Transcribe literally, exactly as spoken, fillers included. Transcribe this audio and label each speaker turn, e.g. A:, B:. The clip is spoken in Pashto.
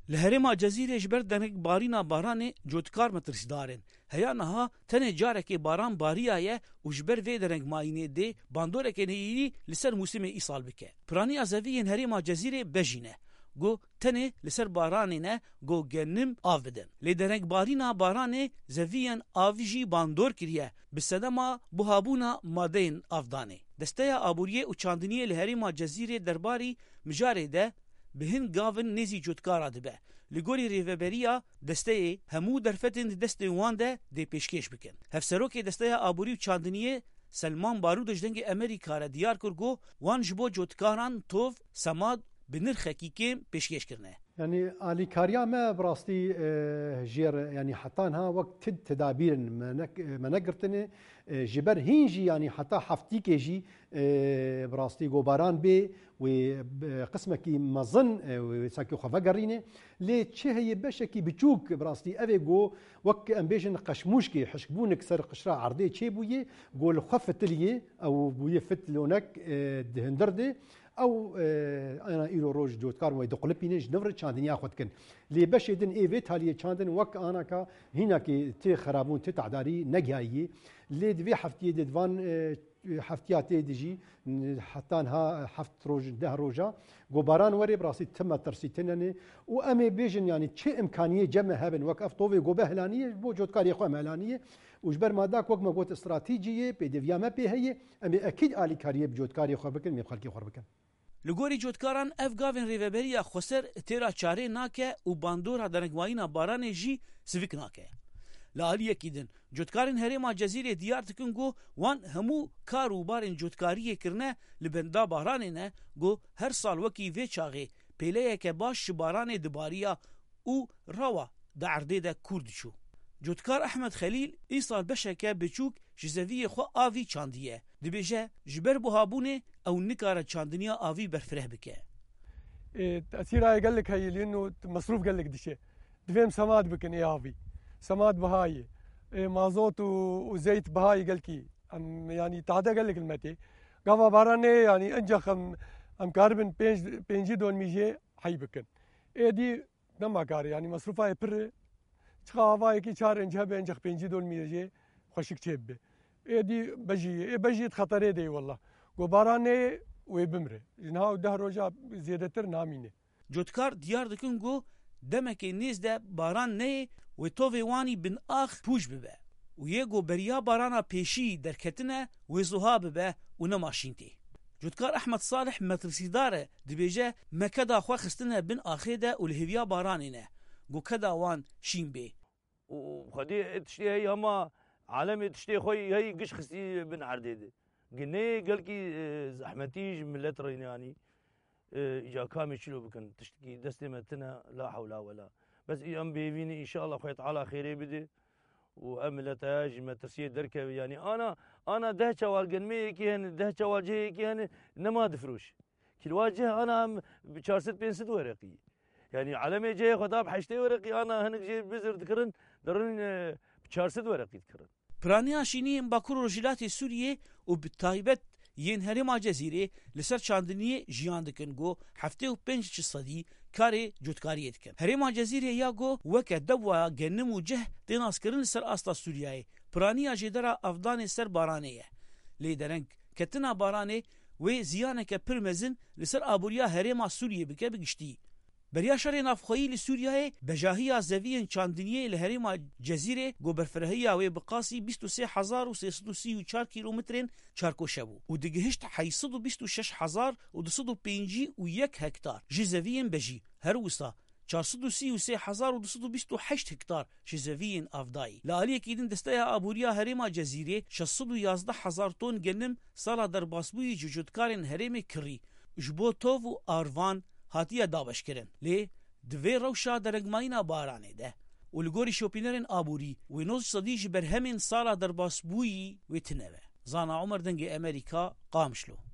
A: لهرما جزیره جبر دنک بارینا باران جوتکار مترسدارن هیا نها تنه جارک باران باریایه و جبر وی دنک ماینه ده باندورک نیری لسر موسم ای سال بکه پرانی ازوین هرما جزیره بجینه گو تنه لسر بارانه نه گو گنم آف بدن لی دنک بارینا بارانه زوین آویجی باندور کریه بسدما بوهابونا مادین آفدانه دسته آبوریه و چاندنیه لهرما جزیره درباری مجاره ده بهن گاون نزی جوتکارا دبه لگوری ریوبریا دسته همو درفتن دسته وانده دی پیشکش بکن هفسروک دسته آبوری و چاندنیه سلمان بارودش دنگ امریکا را دیار کرگو وان جبو جوتکاران توف سماد بنرخکی که پیشکش کرنه
B: يعني اليكاريا ما براستي جير يعني حطانها وقت تدابير منقرتني جبر هينجي يعني حتى حفتي كيجي براستي غوباران بي وقسمك مظن وساكي خفقريني لي تشي هي بشكي بتشوك براستي افي جو وك امبيجن قشموشكي حشبونك سر قشرا عرضي تشي بويه قول خفت لي او بويه فت لونك دهندردي او انا ايرو روج جوتكار وي دقلبينج نفر چاندنيا خدكن لي بشدن ايفيت هالي چاندن وك انا كا هنا كي تي خرابون تي تعداري نجايي لي دفي حفتي دفان حفتيات ديجي حتى انها حفت روج ده روجا غباران وري براسي تم ترسيتنني وامي بيجن يعني تشي امكانيه جمع هبن وك افتوفي غوبه هلانيه بو جوتكار يخو مهلانيه وجبر ما داك وقت ما قلت استراتيجيه بيدفيا ما بي هي امي اكيد الي كاريه بجوتكار يخو بكن مي خلقي خور بكن
A: لگوری جوتکاران اف گاوین ریوبریا خسر تیرا چاره ناکه و باندور دنگواینا باران جی سویک ناکه لالیه کیدن جوتکارین هرما جزیره دیار تکن گو وان همو کارو بارین جوتکاریه کرنه لبندا بارانه نه گو هر سال وکی وی چاغه پیلیه که باش باران دباریا او روا دا عرده دا کرد شو جوتکار احمد خلیل ای سال بشکه بچوک جزوی خو آوی چاندیه دبیجه جبر بوهابونه او نکاره چاندنیا آوی برفره بکه
C: تأثير هاي قال لك هي لأنه مصروف قال لك دشة دفهم سماد بكن إيه آوي سماد بهاي مازوت وزيت بهاي قال كي أم يعني تعدى قال لك المتي قفا باراني يعني أنجخ أم أم كاربن بينج بينجي دون ميجي حي بكن إيه دي نما كار يعني مصروف هاي بر تخافاي كي شار انجها بينجخ بينجي دون ميجي خوشك تشبه إيه دي بجي إيه بجي خطري دي والله وباراني وبمره جنها ده روجا زيادتر نامينه
A: جوتکار دیار دکن گو دمکی نیز ده باران نه و تووی وانی بن آخ پوش ببه و یه گو بریا بارانا پیشی درکتنه و زوها ببه و نماشینتی جوتکار احمد صالح مترسیداره دبیجه مکدا خوا خستنه بن آخه ده و لهویا بارانی نه گو کدا وان شین بی
D: و خدي تشتي هي هما عالمي تشتي خوي هي قش خستي بن عرديده قلنا قال كي زحمتيج ملت ريناني اجا كامل شلو بكن تشتكي دستمتنا لا حول ولا بس ام بيفيني ان شاء الله خويا تعالى خيري بدي واملتاج ما ترسيه دركه يعني انا انا ده شوال قنمي كي هن ده شوال جي كي هن نما دفروش كل واجه انا بشارست بين ست ورقي يعني على جاي خداب حشتي ورقي انا هنك جي بزر ذكرن درن بشارست ورقي ذكرن
A: پرانیا شینی باکور رجلاتی سوریه و بتایبت ین هرما جزیره لسر چاندنیه جیان دکن گو هفته و پنج چه صدی کاری جوتکاریه دکن هرما جزیره یا گو وکه دوا گنم و جه دیناس کرن لسر آستا سوریه پرانیا جدرا افدان سر بارانه لی درنگ کتنا بارانه و زیانه که پرمزن لسر آبوریا هرما سوریه بکه بگشتی بریا شر نافخویی لسوریه بجاهی زوین چاندنیه لهرما جزیره گوبرفرهیا و بقاسی بیست و سه هزار و سیصد و سی و چهار کیلومترین چارکو شبو و دگهشت حیصد و بیست و شش هزار و دوصد و پنجی و یک هکتار جزوین بجی هر وسا چهارصد و سی و سه هزار و دوصد و بیست و هشت هکتار جزوین افدایی لالیه کیدن دسته آبوریا هرما جزیره شصد و یازده هزار تون گنم سالا در باسبوی جوجودکارن هرم کری جبو توف و آروان هاتیه داوش کرن لی دوی روشا درگماینا بارانه ده و لگوری شوپینرن آبوری و نوز صدیج بر همین سالا در باسبویی و تنوه زانا عمر دنگ امریکا قامشلو